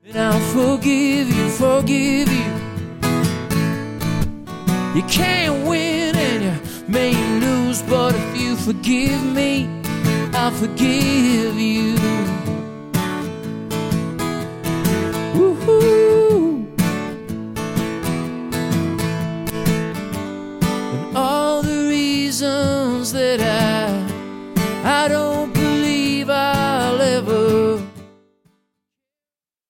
And I'll forgive you, forgive you. You can't win and you may lose, but if you forgive me, I'll forgive you. Woo-hoo.